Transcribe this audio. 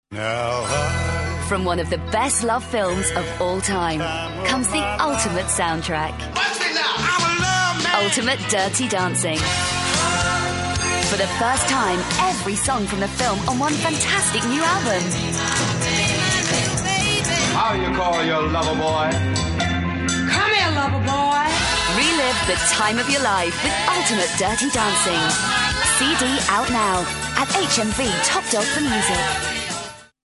From one of the best love films of all time comes the ultimate soundtrack. Ultimate Dirty Dancing. For the first time, every song from the film on one fantastic new album. How you call your lover boy? Come here, lover boy. Relive the time of your life with Ultimate Dirty Dancing. CD out now at HMV Top Dog for Music.